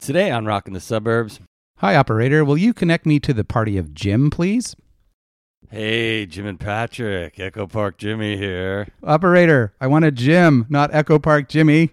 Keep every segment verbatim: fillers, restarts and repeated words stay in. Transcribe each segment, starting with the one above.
Today on Rockin' the Suburbs. Hi, operator. Will you connect me to the party of Jim, please? Hey, Jim and Patrick. Echo Park Jimmy here. Operator, I want a Jim, not Echo Park Jimmy.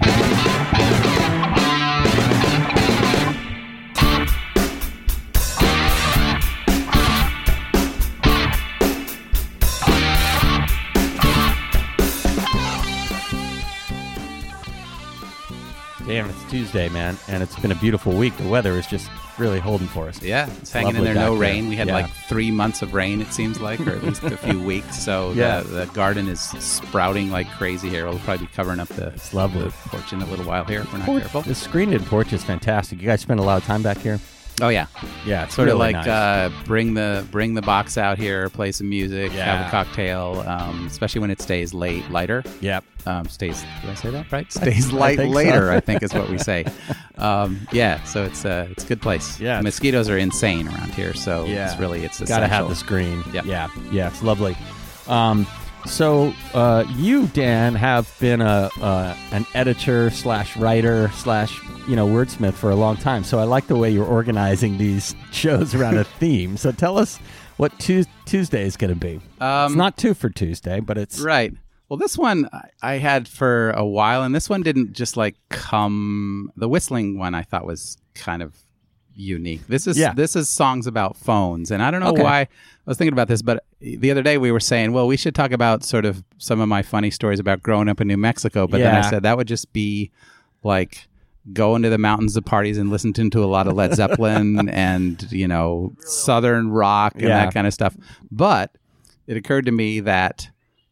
Damn, it's Tuesday, man, and it's been a beautiful week. The weather is just really holding for us. Yeah, it's, it's hanging in there. No rain. We had yeah. like three months of rain, it seems like, or at least a few weeks. So yeah. the, the garden is sprouting like crazy here. We'll probably be covering up the, it's lovely. the porch in a little while here if we're not porch, careful. The screened-in porch is fantastic. You guys spend a lot of time back here? Oh, yeah. Yeah, it's sort really of like nice. uh, bring the bring the box out here, play some music, yeah. have a cocktail, um, especially when it stays late, lighter. Yep. Um, stays, did I say that right? Stays light I later, so. I think is what we say. Um, yeah, so it's, uh, it's a good place. Yeah. The mosquitoes are insane around here, so yeah. it's really, it's got to have the screen. Yep. Yeah, yeah, it's lovely. Um, so uh, you, Dan, have been a uh, an editor slash writer slash you know wordsmith for a long time. So I like the way you're organizing these shows around a theme. So tell us what tu- Tuesday is going to be. Um, it's not two for Tuesday, but it's right. Well, this one I had for a while, and this one didn't just like come. The whistling one I thought was kind of unique. This is yeah. this is songs about phones, and I don't know okay. why I was thinking about this, but the other day we were saying, well, we should talk about sort of some of my funny stories about growing up in New Mexico, but yeah. then I said that would just be like going to the mountains of parties and listening to a lot of Led Zeppelin and, you know, Southern rock and yeah. that kind of stuff. But it occurred to me that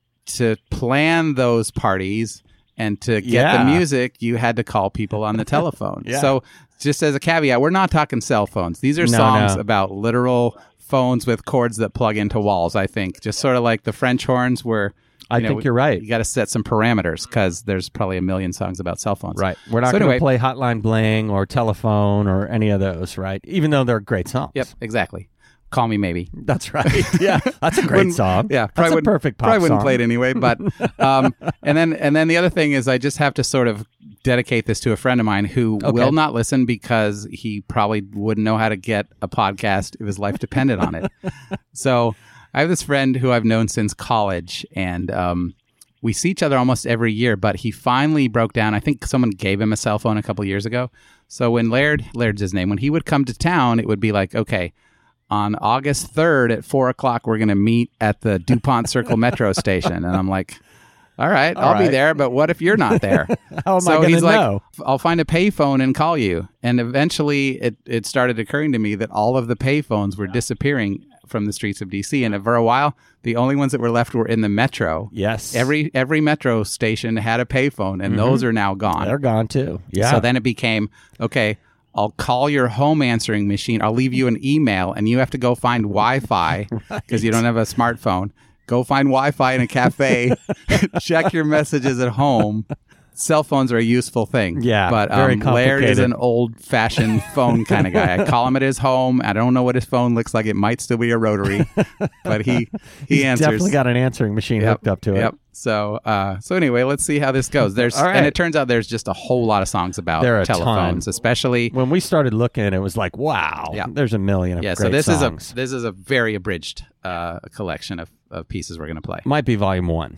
to plan those parties and to get yeah. the music, you had to call people on the telephone. yeah. So just as a caveat, we're not talking cell phones. These are no, songs no. about literal phones with cords that plug into walls, I think. Just sort of like the French horns where... I you know, think you're right. You got to set some parameters because there's probably a million songs about cell phones. Right. We're not so going to anyway, play Hotline Bling or Telephone or any of those, right? Even though they're great songs. Yep, exactly. Call Me Maybe. That's right. Yeah, that's a great song. Yeah, that's a perfect pop probably song. wouldn't play it anyway. But um, and then and then the other thing is I just have to sort of dedicate this to a friend of mine who okay. will not listen because he probably wouldn't know how to get a podcast if his life depended on it. So I have this friend who I've known since college, and um, we see each other almost every year, but he finally broke down. I think someone gave him a cell phone a couple years ago. So when Laird, Laird's his name, when he would come to town, it would be like, okay, on August third at four o'clock, we're going to meet at the DuPont Circle Metro station. And I'm like, all right, all I'll right. be there, but what if you're not there? How am so I going he's to like, know? I'll find a payphone and call you. And eventually it, it started occurring to me that all of the payphones were disappearing from the streets of D C, and for a while the only ones that were left were in the metro. Yes. Every every metro station had a payphone, and mm-hmm. those are now gone. They're gone too. Yeah. So then it became, okay, I'll call your home answering machine. I'll leave you an email, and you have to go find Wi-Fi because right. you don't have a smartphone. Go find Wi-Fi in a cafe. Check your messages at home. Cell phones are a useful thing. Yeah, but very um, Laird is complicated. an old-fashioned phone kind of guy. I call him at his home. I don't know what his phone looks like. It might still be a rotary, but he he He's answers. Definitely got an answering machine yep, hooked up to it. Yep. So uh, so anyway, let's see how this goes. There's All right. and it turns out there's just a whole lot of songs about There are a telephones, ton. especially When we started looking, it was like, wow, Yeah. there's a million of yeah. great So this songs. is a this is a very abridged uh, collection of, of pieces we're going to play. Might be volume one.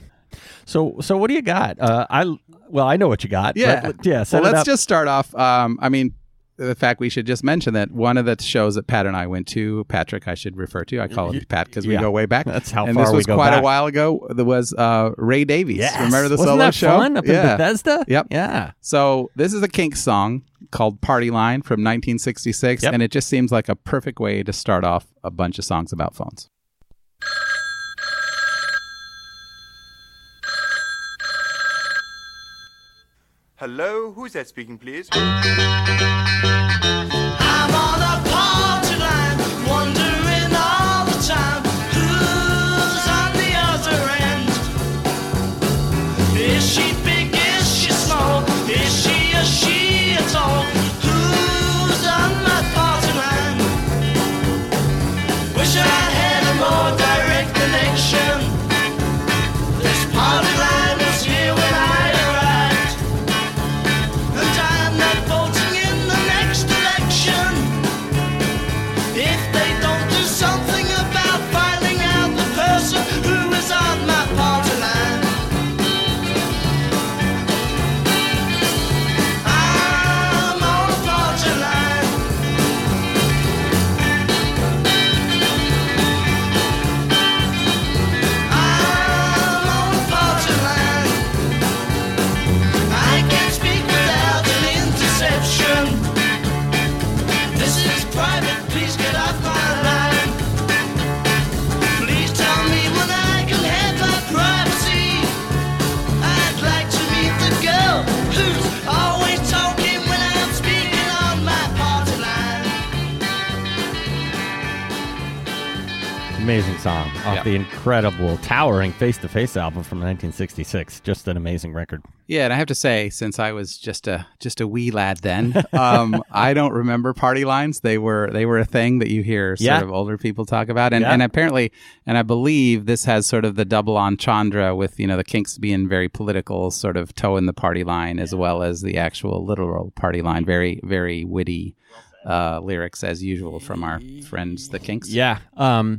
So so what do you got? Uh, I well, I know what you got. Yeah, but, yeah. Set well, it let's up. just start off. Um, I mean, the fact we should just mention that one of the shows that Pat and I went to, Patrick, I should refer to. I call him Pat because we Yeah. go way back. That's how and far this we was go quite back. a while ago. There was uh, Ray Davies. Yes. Remember the Wasn't solo that show fun up in yeah. Bethesda? Yep. Yeah. So this is a Kinks song called Party Line from nineteen sixty-six, Yep. and it just seems like a perfect way to start off a bunch of songs about phones. Hello, who's that speaking, please? I'm on a party line, wondering all the time who's on the other end. Is she big? Is she small? Is she a she at all? Who's on my party line? Wish I had a more direct connection. This party line was here when I arrived. And I'm not voting in the Amazing song off Yeah. the incredible, towering Face to Face album from nineteen sixty-six. Just an amazing record. Yeah, and I have to say, since I was just a just a wee lad then, um, I don't remember party lines. They were they were a thing that you hear sort Yeah. of older people talk about, and Yeah. and apparently, and I believe this has sort of the double entendre with you know the Kinks being very political, sort of toeing the party line, as well as the actual literal party line. Very very witty uh, lyrics as usual from our friends the Kinks. Yeah. Um,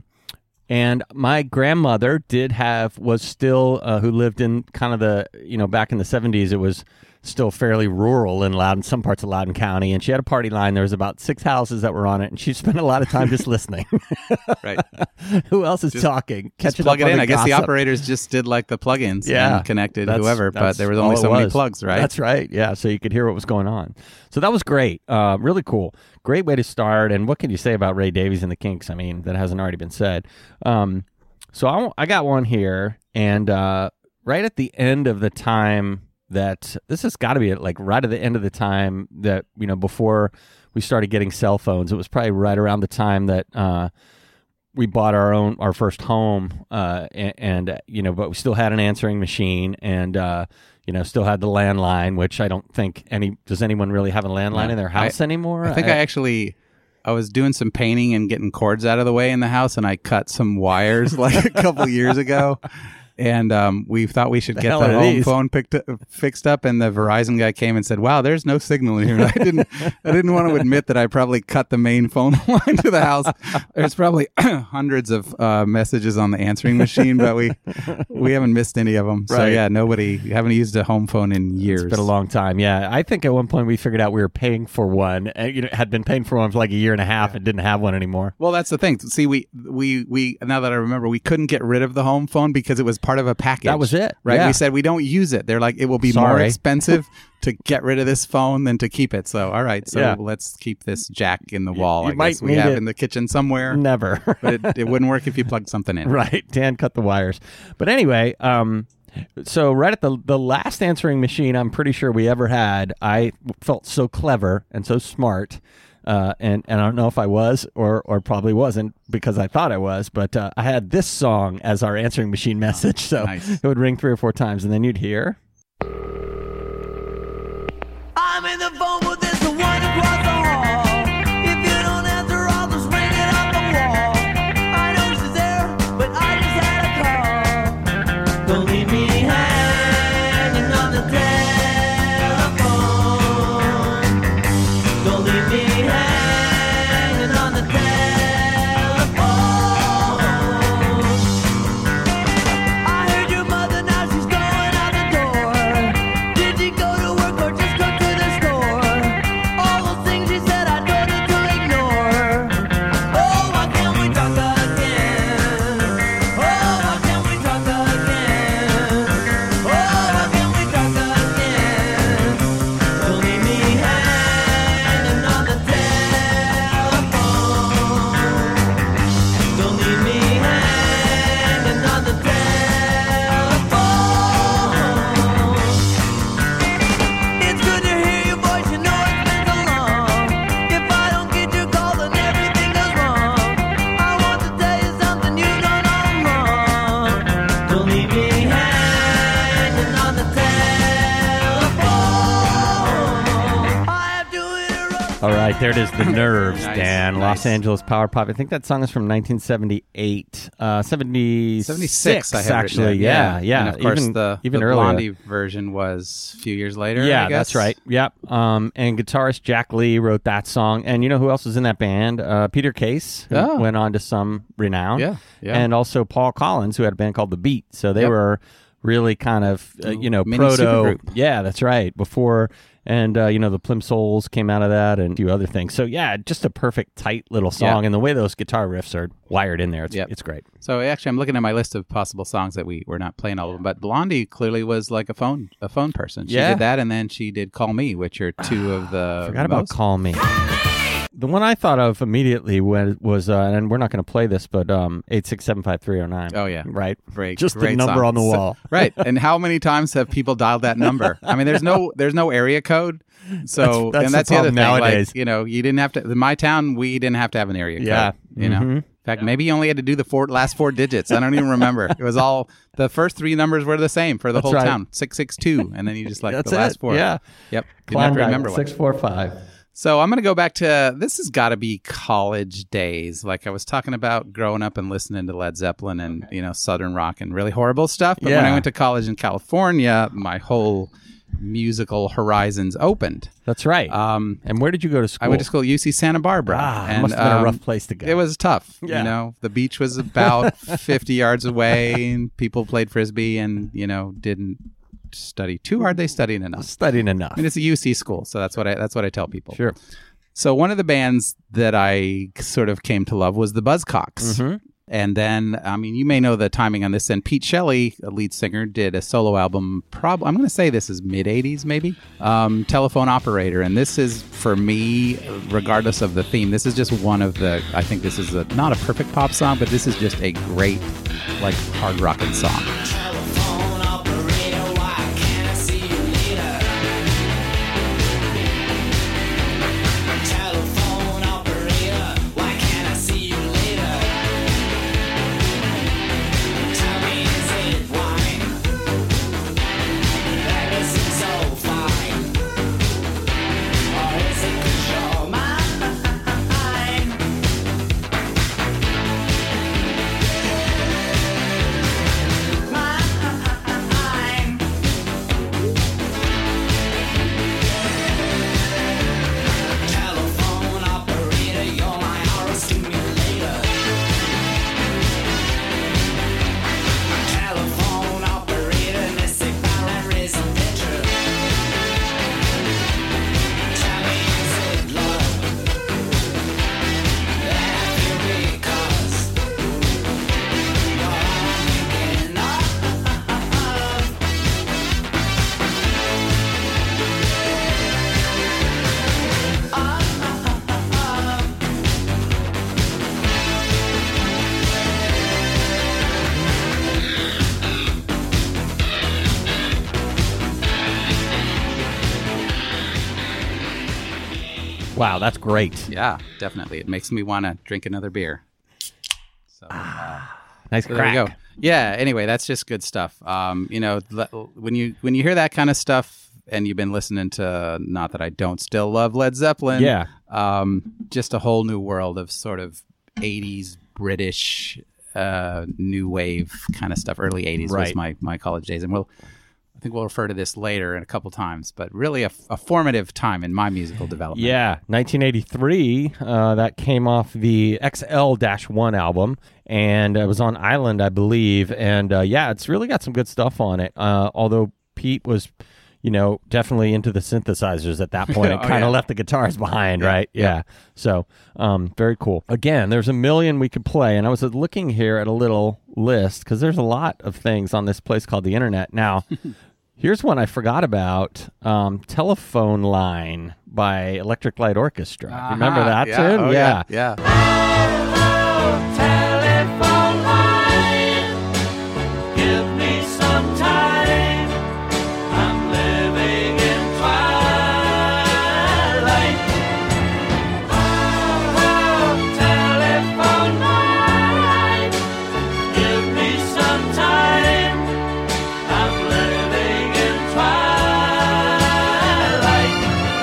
and my grandmother did have, was still, uh, who lived in kind of the, you know, back in the seventies, it was still fairly rural in Loudoun, some parts of Loudoun County. And she had a party line. There was about six houses that were on it. And she spent a lot of time just listening. Right. Who else is Just- talking? Just Catching plug up it on in. the I guess the gossip. operators just did like the plugins Yeah. and connected That's- whoever, but that's there was all only it so many was. plugs, right? That's right. Yeah. So you could hear what was going on. So that was great. Uh, really cool. Great way to start. And what can you say about Ray Davies and the Kinks? I mean, that hasn't already been said. Um, so I, I got one here. And uh, right at the end of the time that this has got to be like right at the end of the time that, you know, before we started getting cell phones, it was probably right around the time that uh, we bought our own, our first home. Uh, and, and, uh, you know, but we still had an answering machine and, uh, you know, still had the landline, which I don't think any, does anyone really have a landline No. in their house I- anymore? I think I, actually, I was doing some painting and getting cords out of the way in the house, and I cut some wires like a couple years ago. And um, we thought we should The get hell the are home these? phone picked up, fixed up, and the Verizon guy came and said, "Wow, there's no signal in here." And I didn't, I didn't want to admit that I probably cut the main phone line to the house. There's probably hundreds of uh, messages on the answering machine, but we we haven't missed any of them. So Right. yeah, nobody haven't used a home phone in years. It's been a long time. Yeah. I think at one point we figured out we were paying for one and, you know, had been paying for one for like a year and a half and didn't have one anymore. Well, that's the thing. See, we we we now that I remember, we couldn't get rid of the home phone because it was part of a package. That was it. Right? Yeah. We said we don't use it. They're like, it will be more Sorry. expensive to get rid of this phone than to keep it. So, all right. So Yeah. let's keep this jack in the wall. you I might guess we need have it. in the kitchen somewhere. Never. But it, it wouldn't work if you plugged something in. Right. Dan cut the wires. But anyway, um, so right at the the last answering machine I'm pretty sure we ever had, I felt so clever and so smart. Uh, and, and I don't know if I was or, or probably wasn't because I thought I was, but uh, I had this song as our answering machine message. So nice. it would ring three or four times and then you'd hear. I'm in the phone booth, there's the one across the hall. If you don't answer, I'll just ring it off the wall. I know she's there, but I just had a call. Don't leave me hanging on the telephone. Don't leave me hanging on the telephone. I heard your mother, now she's going out the door. Did you go to work or just go to the store? All those things you said I told her to ignore. Oh, why can't we talk again? Oh, why can't we talk again? Oh, why can't we talk again? Don't leave me hanging on the telephone. Don't leave me hanging on the telephone. It's good to hear your voice, you know it's been so long. If I don't get your call, then everything goes wrong. I want to tell you something you don't know wrong. Don't leave me hanging on the telephone. I have to interrupt. All right, there it is, The Nerves, Nice, Dan. Los nice. Angeles Power Pop. I think that song is from nineteen seventy-eight. Uh, seventy-six, seventy-six, I have actually. written Yeah, down. yeah. And of course, even, the, even the earlier. Blondie version was a few years later. Yeah, I guess. that's right. Yep. Um, and guitarist Jack Lee wrote that song. And you know who else was in that band? Uh, Peter Case, who Oh. went on to some renown. Yeah, yeah. And also Paul Collins, who had a band called The Beat. So they Yep. were really kind of, uh, you know, Mini proto. supergroup. Yeah, that's right. Before, and, uh, you know, the Plimsolls came out of that and a few other things. So, yeah, just a perfect, tight little song. Yeah. And the way those guitar riffs are wired in there, it's, Yep. it's great. So actually, I'm looking at my list of possible songs that we were not playing all of them, but Blondie clearly was like a phone a phone person. She Yeah. did that, and then she did "Call Me," which are two of the Forgot about most- Call Me. The one I thought of immediately was, was uh, and we're not going to play this, but um, eight six seven five three zero nine. Oh, yeah. Right? Great, Just the great number song. on the So- wall. right? And how many times have people dialed that number? I mean, there's no there's no area code. So That's- that's and the that's the, other problem thing. nowadays. Like, you know, you didn't have to. In my town, we didn't have to have an area Yeah. code. You know, Mhm. In fact, maybe he only had to do the four, last four digits. I don't even remember. It was all, the first three numbers were the same for the That's whole right. town. six six two. And then you just like That's the last it. four. Yeah. Yep. Didn't have to remember what. six four five. So I'm going to go back to, this has got to be college days. Like I was talking about growing up and listening to Led Zeppelin and, you know, Southern rock and really horrible stuff. But when Yeah. I went to college in California, my whole musical horizons opened. That's right. Um, and where did you go to school? I went to school at U C Santa Barbara. Ah, it and, must have been um, a rough place to go. It was tough. Yeah. You know, the beach was about fifty yards away and people played Frisbee and, you know, didn't study too hard. They studied enough. Studying enough. I mean, it's a U C school, so that's what I that's what I tell people. Sure. So one of the bands that I sort of came to love was the Buzzcocks. Mhm. And then, I mean, you may know the timing on this. And Pete Shelley, a lead singer, did a solo album. Prob- I'm going to say this is mid eighties, maybe. Um, Telephone Operator. And this is, for me, regardless of the theme, this is just one of the, I think this is a, not a perfect pop song, but this is just a great, like, hard rockin' song. Telephone operator, why can't I see you later? Telephone operator, why can't I see you later? Tell me, is it wine? That isn't so fine. Or is it 'cause you're mine? Mine. Telephone operator, you're my horror stimulator. Telephone operator, mystic valorism picture. Tell me, is it love that I feel because you're all I'm thinking of? Wow, that's great. Yeah, definitely. It makes me want to drink another beer. So, uh, Nice so crack. there you go. Yeah. Anyway, that's just good stuff. Um, you know, le- when you when you hear that kind of stuff, and you've been listening to, not that I don't still love Led Zeppelin. Yeah. Um, just a whole new world of sort of eighties British uh, new wave kind of stuff. Early eighties was Right. my my college days, and we'll. I think we'll refer to this later in a couple times, but really a, a formative time in my musical development. Yeah, nineteen eighty-three, uh, that came off the X L one album, and it was on Island, I believe. And uh, yeah, it's really got some good stuff on it. Uh, although Pete was, you know, definitely into the synthesizers at that point. It Oh, kind of yeah. left the guitars behind, Yeah, right? Yeah. So um, very cool. Again, there's a million we could play, and I was looking here at a little list because there's a lot of things on this place called the Internet. Now, here's one I forgot about. Um, Telephone Line by Electric Light Orchestra. You Remember Uh-huh. that yeah. tune? Oh, yeah. yeah. Yeah. Telephone line, give me some time. I'm living in twilight. Oh, telephone line, give me some time. I'm living in twilight.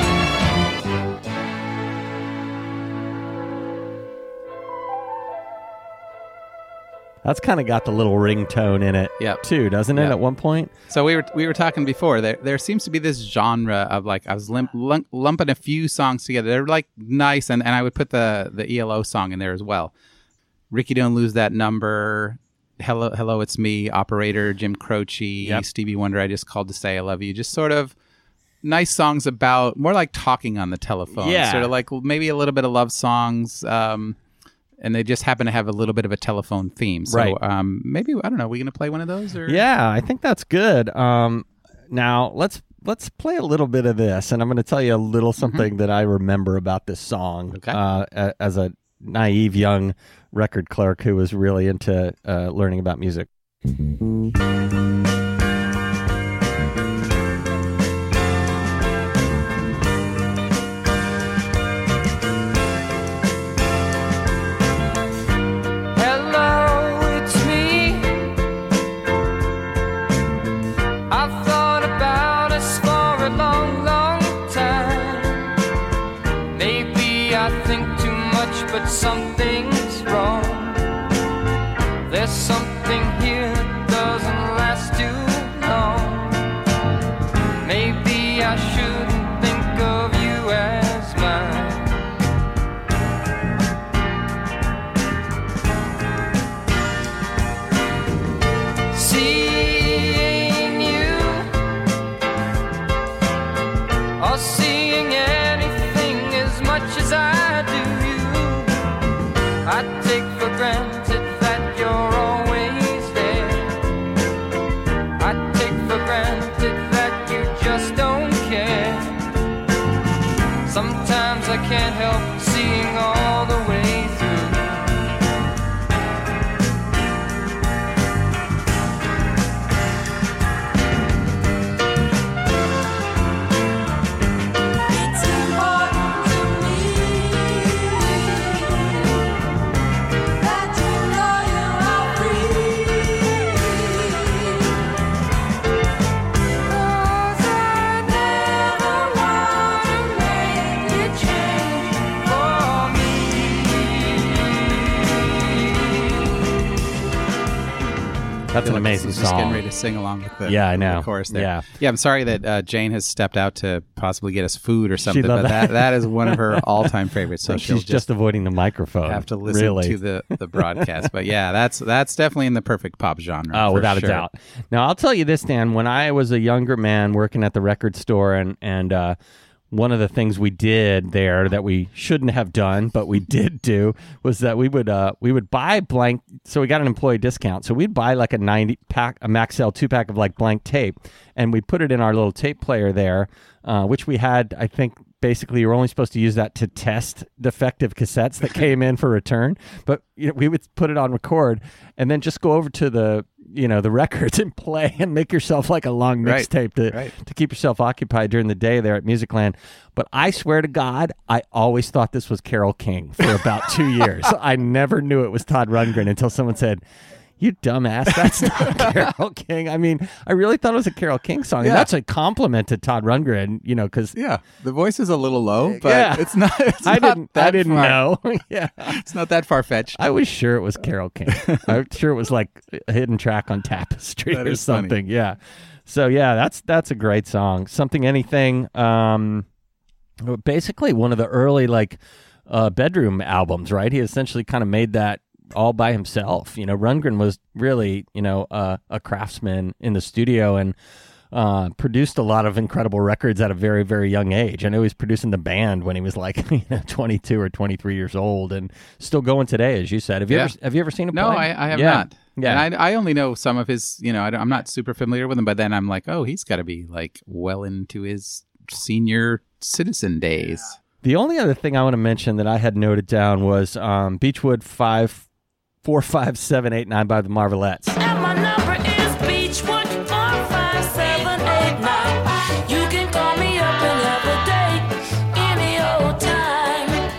That's kind of got the little ringtone in it, Yep. too, doesn't it, Yep. at one point? So we were we were talking before. There there seems to be this genre of like I was limp, lump, lumping a few songs together. They're like nice, and, and I would put the the E L O song in there as well. Ricky, Don't Lose That Number. Hello, hello, it's me. Operator, Jim Croce, Yep. Stevie Wonder. I just called to say I love you. Just sort of nice songs about more like talking on the telephone. Yeah. Sort of like maybe a little bit of love songs. Um, and they just happen to have a little bit of a telephone theme. So Right. um, maybe I don't know. Are we gonna play one of those? Or? Yeah, I think that's good. Um, now let's let's play a little bit of this, and I'm going to tell you a little something that I remember about this song. Okay. Uh, a- as a naive young record clerk who was really into uh, learning about music. I think too much, but something's wrong. There's something here that doesn't last too long. Maybe I shouldn't think of you as mine. Seeing you, or seeing anything as much as I do you, I take for granted that you're always there. I take for granted that you just don't care. Sometimes I can't help seeing all the way through. It's important to me that you know you are free. 'Cause I never wanna make you change for That's an I feel like amazing this is just getting song. ready to sing along with the, Yeah, I with the know. chorus there. Yeah. yeah. I'm sorry that uh, Jane has stepped out to possibly get us food or something, loved but that. that. that is one of her all-time favorites. So So she'll she's just avoiding the microphone. have to listen really. to the, the broadcast. But yeah, that's that's definitely in the perfect pop genre. Oh, for without sure. a doubt. Now, I'll tell you this, Dan. When I was a younger man working at the record store, and and uh, one of the things we did there that we shouldn't have done, but we did do, was that we would uh, we would buy blank. So we got an employee discount. So we'd buy like a ninety pack, a Maxell two pack of like blank tape, and we put it in our little tape player there, uh, which we had, I think. Basically, you're only supposed to use that to test defective cassettes that came in for return. But you know, we would put it on record and then just go over to the you know the records and play and make yourself like a long Right, mixtape to right. to keep yourself occupied during the day there at Musicland. But I swear to God, I always thought this was Carole King for about two years. I never knew it was Todd Rundgren until someone said, "You dumbass, that's not Carole King." I mean, I really thought it was a Carole King song. Yeah. And that's a compliment to Todd Rundgren, you know, because Yeah, the voice is a little low, but Yeah. it's not. It's I not didn't, that I didn't far, know. Yeah. It's not that far fetched. I was sure it was Carole King. I'm sure it was like a hidden track on Tapestry That or is funny. something. Yeah. So yeah, that's that's a great song. Something Anything. Um, basically one of the early like uh, bedroom albums, right? He essentially kind of made that all by himself. You know, Rundgren was really, you know, uh, a craftsman in the studio and uh, produced a lot of incredible records at a very, very young age. I know he was producing the band when he was like you know, twenty-two or twenty-three years old, and still going today, as you said. Have you Yeah. ever have you ever seen him No, play? I, I have Yeah. not. Yeah. And I, I only know some of his, you know, I don't- I'm not super familiar with him, but then I'm like, oh, he's got to be like well into his senior citizen days. The only other thing I want to mention that I had noted down was um, Beechwood five four five seven eight nine by the Marvelettes. And my number is Beechwood four five seven eight nine. You can call me up and have a date any old time.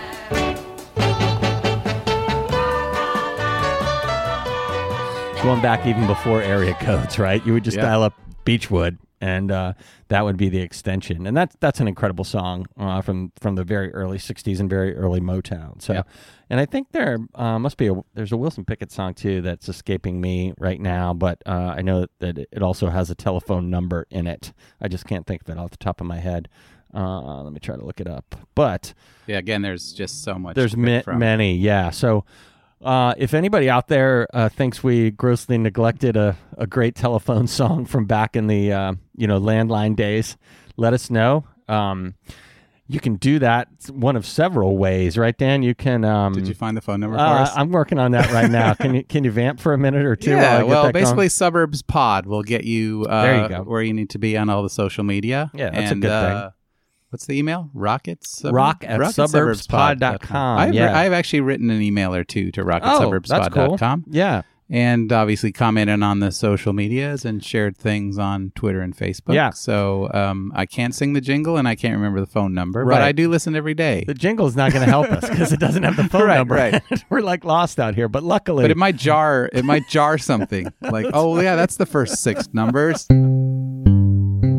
Going back even before area codes, right? You would just Yeah. dial up Beechwood, and uh, that would be the extension. And that's that's an incredible song uh, from from the very early sixties and very early Motown. So, Yeah. and I think there uh, must be a there's a Wilson Pickett song too that's escaping me right now, but uh, I know that, that it also has a telephone number in it. I just can't think of it off the top of my head. Uh, let me try to look it up. But Yeah, again, there's just so much. there's to pick ma- from. many, yeah. So uh, if anybody out there uh, thinks we grossly neglected a, a great telephone song from back in the uh, you know landline days, let us know. Um, you can do that one of several ways, right, Dan? You can. Um, Did you find the phone number for uh, us? I'm working on that right now. Can you can you vamp for a minute or two? while I Yeah, get well, that going? basically, Suburbs Pod will get you, uh, There you go. where you need to be on all the social media. Yeah, that's a and, good uh, thing. What's the email? Rockets? Rock at suburbs pod dot com, I've, yeah. I've actually written an email or two to rock at Oh, suburbs that's pod dot cool. com. Yeah. And obviously commented on the social medias and shared things on Twitter and Facebook. Yeah. So um, I can't sing the jingle and I can't remember the phone number, Right. but I do listen every day. The jingle's not going to help us because it doesn't have the phone Right, number. right. We're like lost out here, but luckily, But it might jar. It might jar something. Like, oh yeah, that's the first six numbers.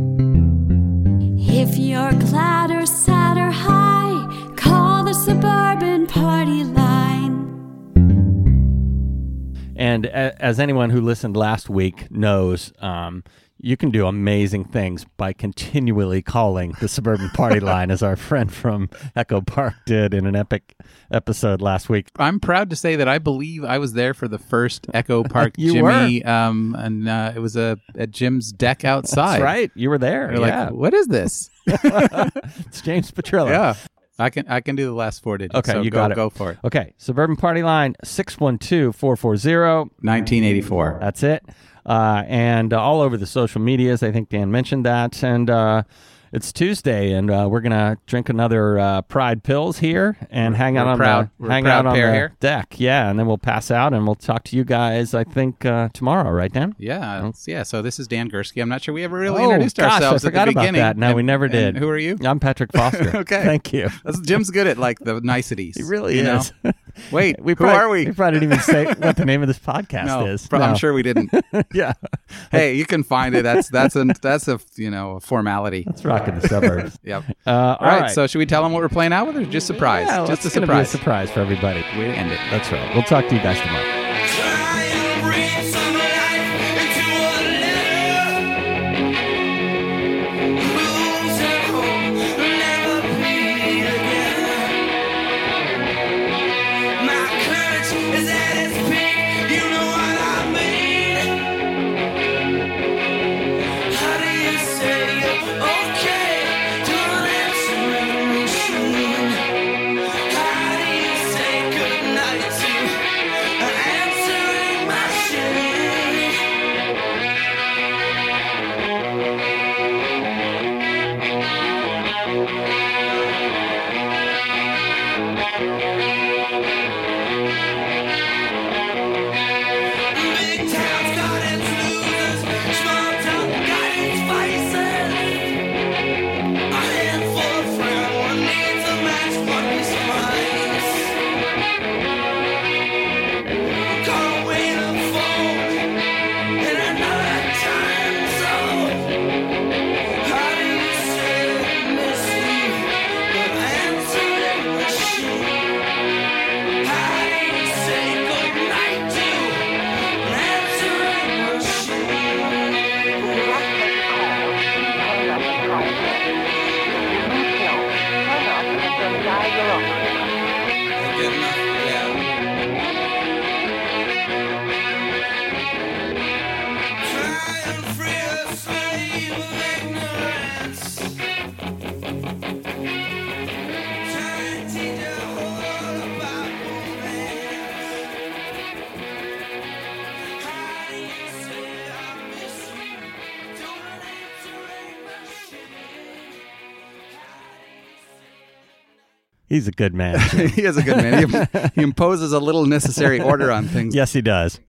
If you're glad or sad or high, call the suburb party line. And a- as anyone who listened last week knows, um, you can do amazing things by continually calling the Suburban Party Line, as our friend from Echo Park did in an epic episode last week. I'm proud to say that I believe I was there for the first Echo Park You Jimmy, um, and uh, it was a at Jim's deck outside. That's right. You were there. You're yeah. like, what is this? It's James Petrillo. Yeah, I can I can do the last four digits. Okay, so you go, got it. Go for it. Okay. Suburban Party Line, six one two, four four zero. nineteen eighty-four. That's it. Uh, and uh, all over the social medias. I think Dan mentioned that. And uh, it's Tuesday, and uh, we're going to drink another uh, Pride Pills here and hang out We're on proud- the, we're a hang proud out on pair the here. deck. Yeah, and then we'll pass out, and we'll talk to you guys, I think, uh, tomorrow, right, Dan? Yeah, it's- yeah. So this is Dan Gursky. I'm not sure we ever really oh, introduced gosh, ourselves I forgot at the about beginning. that. No, And- we never and did. Who are you? I'm Patrick Foster. Okay. Thank you. That's, Jim's good at like the niceties. He really you is. Know? Wait, we who probably, are we? We probably didn't even say what the name of this podcast no, is. pro- No. I'm sure we didn't. Yeah. Hey, you can find it. That's that's a that's a you know a formality. Let's rock in the suburbs. Yep. Uh, all, all right, right. So should we tell them what we're playing out with, or just surprise? Yeah, just it's a gonna be a surprise. surprise for everybody. Way to end it. That's right. We'll talk to you guys tomorrow. Try and breathe some life into a letter. Wounds at home never bleed again. My courage is at its peak. You know what I mean? How do you say you're okay to an answering machine? How do you say goodnight to an answering machine? Big town's got its losers, small town got its vices. A handful of friends, one needs a match, one needs spice. Can't wait a phone in another time zone. How do you say miss you? An answering machine. How do you say goodnight to an answering machine? Good enough, yeah. Try and free a slave of ignorance. Try and teach a whole about romance. How do you say I miss you to an answering machine? He's a good man. he is a good man. He, he imposes a little necessary order on things. Yes, he does.